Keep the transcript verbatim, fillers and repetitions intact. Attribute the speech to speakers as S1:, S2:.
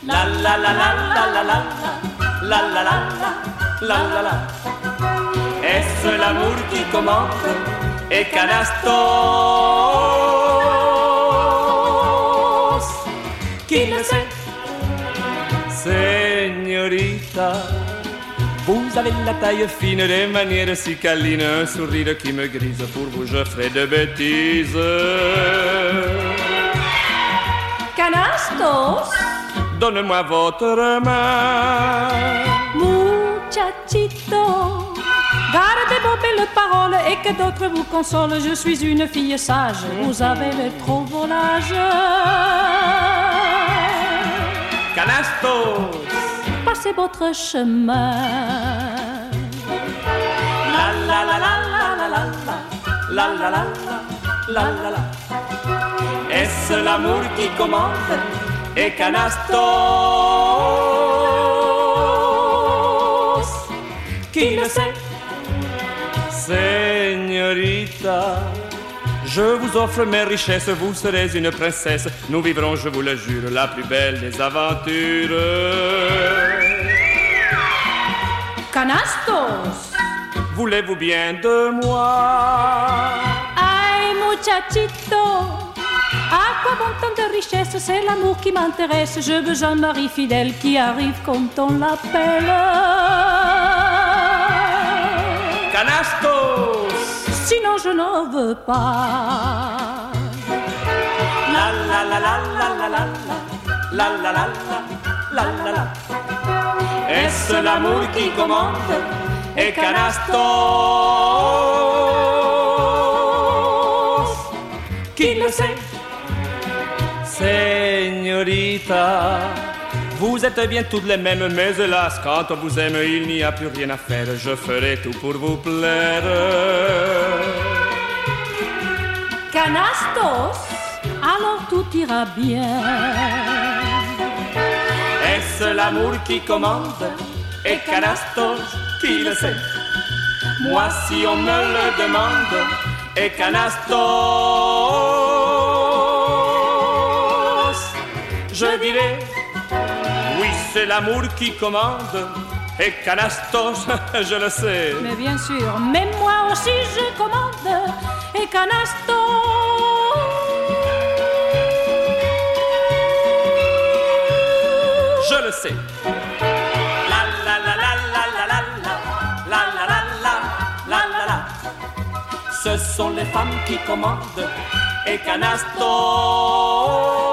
S1: La la la la la la la la la la la la la. Est-ce l'amour qui commande et Canastos qui le sait? Señorita, vous avez la taille fine, des manières si câlines, un sourire qui me grise. Pour vous je ferai de bêtises.
S2: Canastos,
S1: donne-moi votre main.
S2: Muchachito, gardez vos belles paroles et que d'autres vous consolent. Je suis une fille sage, vous avez le trop volage.
S1: Canastos,
S2: passez votre chemin.
S1: La la la la la la la la la la la la la. Est-ce l'amour qui commande et Canastos qui le sait? Señorita, je vous offre mes richesses, vous serez une princesse. Nous vivrons, je vous le jure, la plus belle des aventures.
S2: Canastos,
S1: voulez-vous bien de moi?
S2: Ay, muchachito, à quoi bon tant de richesse? C'est l'amour qui m'intéresse. Je veux un mari fidèle qui arrive quand on l'appelle.
S1: Canastos,
S2: sinon je n'en veux pas.
S1: La la la la la la la la la la la la la. Est-ce l'amour qui commande et Canastos qui le sait? Señorita, vous êtes bien toutes les mêmes, mais hélas, quand on vous aime, il n'y a plus rien à faire. Je ferai tout pour vous plaire.
S2: Canastos, alors tout ira bien.
S1: Est-ce l'amour qui commande et Canastos qui le sait? Moi, si on me le demande, et Canastos, je dirai oui, c'est l'amour qui commande et Canastos, je le sais.
S2: Mais bien sûr, mais moi aussi je commande et Canastos.
S1: Je le sais. La la la la la la la la la la la la la la. Ce sont les femmes qui commandent et Canastos